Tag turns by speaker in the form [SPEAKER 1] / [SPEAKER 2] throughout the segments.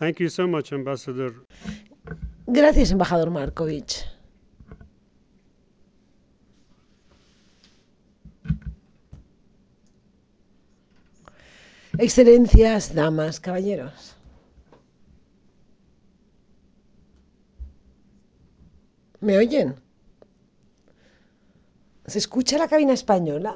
[SPEAKER 1] Thank you so much, Ambassador.
[SPEAKER 2] Gracias, embajador Markovich. Excelencias, damas, caballeros. ¿Me oyen? ¿Se escucha la cabina española?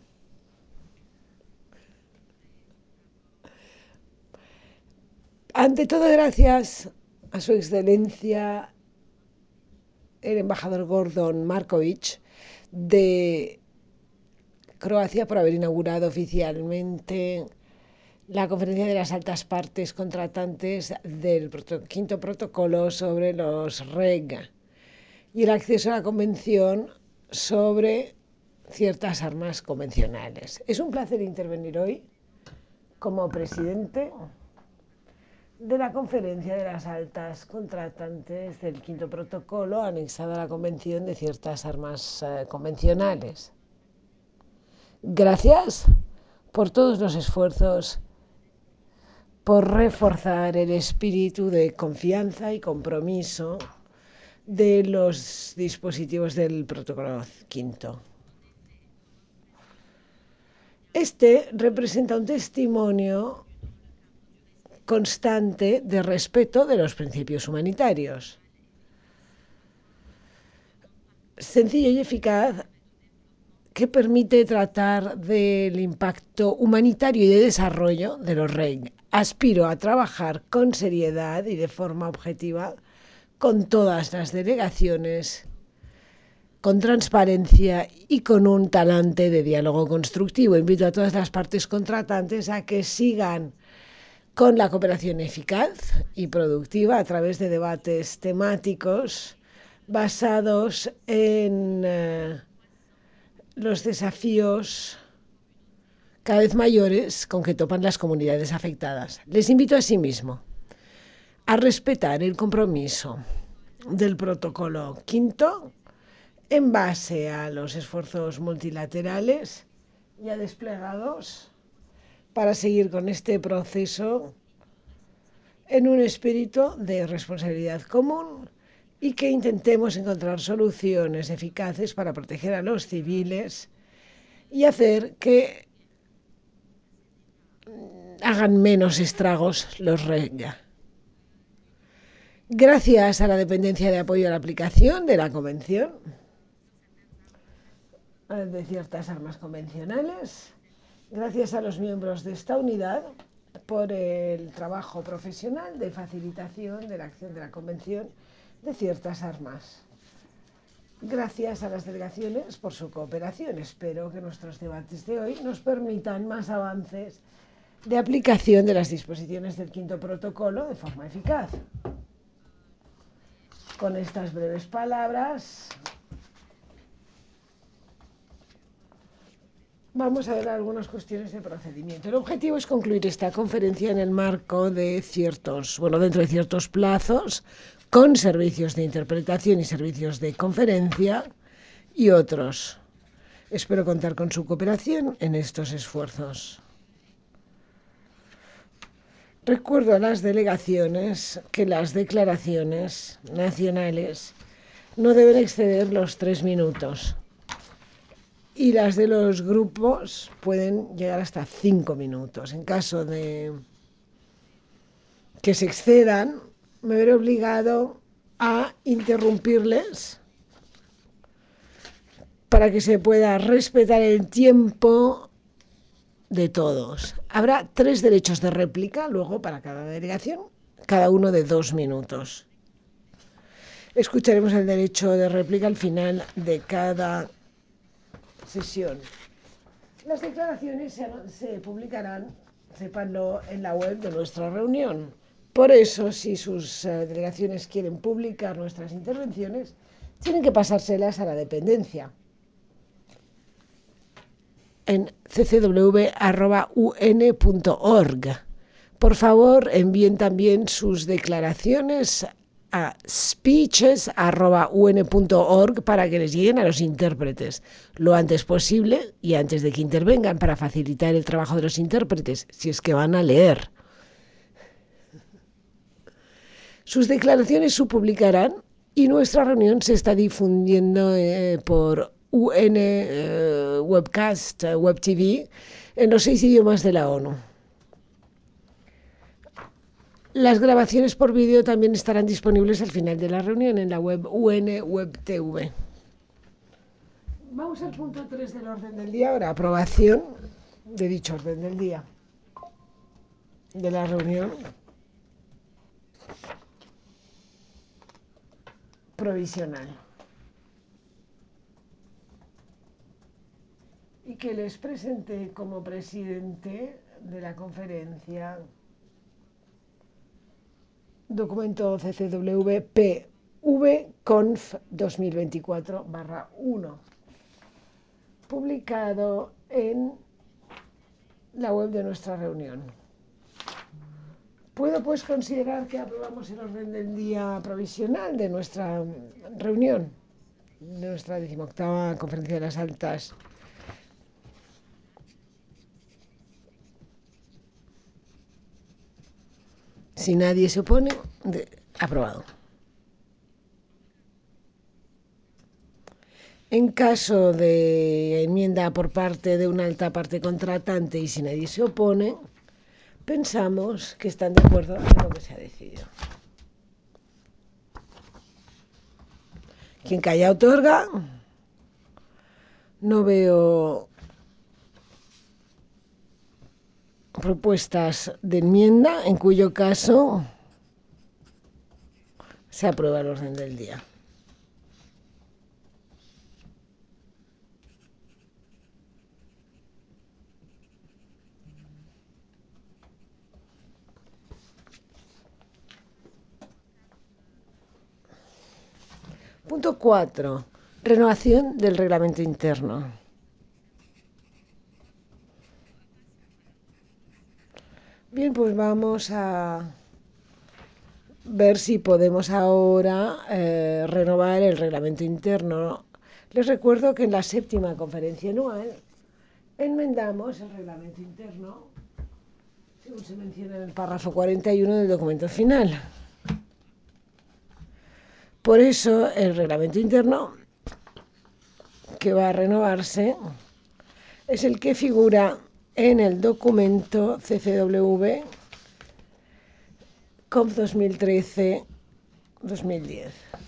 [SPEAKER 2] Ante todo, gracias a su excelencia el embajador Gordon Markovich de Croacia por haber inaugurado oficialmente la conferencia de las altas partes contratantes del quinto protocolo sobre los REG y el acceso a la convención sobre ciertas armas convencionales. Es un placer intervenir hoy como presidente de la conferencia de las altas contratantes del quinto protocolo anexado a la convención de ciertas armas convencionales. Gracias por todos los esfuerzos por reforzar el espíritu de confianza y compromiso de los dispositivos del protocolo quinto. Este representa un testimonio constante de respeto de los principios humanitarios. Sencillo y eficaz, que permite tratar del impacto humanitario y de desarrollo de los REG. Aspiro a trabajar con seriedad y de forma objetiva con todas las delegaciones, con transparencia y con un talante de diálogo constructivo. Invito a todas las partes contratantes a que sigan con la cooperación eficaz y productiva a través de debates temáticos basados en los desafíos cada vez mayores con que topan las comunidades afectadas. Les invito asimismo a respetar el compromiso del protocolo quinto en base a los esfuerzos multilaterales ya desplegados para seguir con este proceso en un espíritu de responsabilidad común y que intentemos encontrar soluciones eficaces para proteger a los civiles y hacer que hagan menos estragos los REG. Gracias a la dependencia de apoyo a la aplicación de la Convención de ciertas armas convencionales, gracias a los miembros de esta unidad por el trabajo profesional de facilitación de la acción de la Convención de ciertas armas. Gracias a las delegaciones por su cooperación. Espero que nuestros debates de hoy nos permitan más avances de aplicación de las disposiciones del quinto protocolo de forma eficaz. Con estas breves palabras vamos a ver algunas cuestiones de procedimiento. El objetivo es concluir esta conferencia en el marco de dentro de ciertos plazos, con servicios de interpretación y servicios de conferencia y otros. Espero contar con su cooperación en estos esfuerzos. Recuerdo a las delegaciones que las declaraciones nacionales no deben exceder los 3 minutos y las de los grupos pueden llegar hasta 5 minutos. En caso de que se excedan, me veré obligado a interrumpirles para que se pueda respetar el tiempo de todos. Habrá 3 derechos de réplica luego para cada delegación, cada uno de 2 minutos. Escucharemos el derecho de réplica al final de cada sesión. Las declaraciones se publicarán, sépanlo, en la web de nuestra reunión. Por eso, si sus delegaciones quieren publicar nuestras intervenciones, tienen que pasárselas a la dependencia en ccw.un.org. Por favor, envíen también sus declaraciones a speeches.un.org para que les lleguen a los intérpretes lo antes posible y antes de que intervengan, para facilitar el trabajo de los intérpretes, si es que van a leer. Sus declaraciones se publicarán y nuestra reunión se está difundiendo por UN Webcast, Web TV, en los 6 idiomas de la ONU. Las grabaciones por vídeo también estarán disponibles al final de la reunión en la web UN Web TV. Vamos al punto 3 del orden del día ahora, aprobación de dicho orden del día de la reunión provisional. Y que les presente como presidente de la conferencia documento CCW-PV Conf 2024/1, publicado en la web de nuestra reunión. Puedo pues considerar que aprobamos el orden del día provisional de nuestra reunión, de nuestra 18ª Conferencia de las Altas. Si nadie se opone, aprobado. En caso de enmienda por parte de una alta parte contratante y si nadie se opone, pensamos que están de acuerdo en lo que se ha decidido. Quien calla otorga. No veo propuestas de enmienda, en cuyo caso se aprueba el orden del día. Punto 4. Renovación del reglamento interno. Bien, pues vamos a ver si podemos ahora renovar el reglamento interno. Les recuerdo que en la 7ª conferencia anual enmendamos el reglamento interno, según se menciona en el párrafo 41 del documento final. Por eso el reglamento interno que va a renovarse es el que figura en el documento CCW Conf 2013-2010.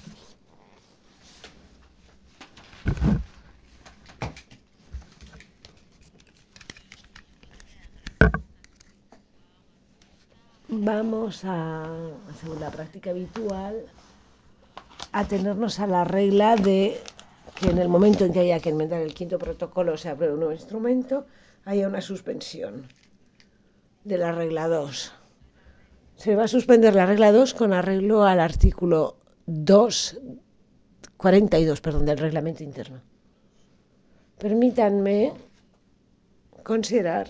[SPEAKER 2] Vamos a, según la práctica habitual, a tenernos a la regla de que en el momento en que haya que enmendar el 5º protocolo, se apruebe un nuevo instrumento, haya una suspensión de la regla 2. Se va a suspender la regla 2 con arreglo al artículo 42 del reglamento interno. Permítanme considerar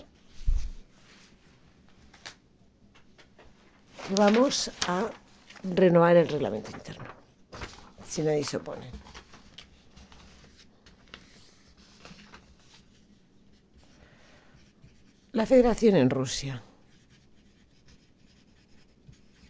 [SPEAKER 2] que vamos a renovar el reglamento interno, si nadie se opone. La Federación en Rusia.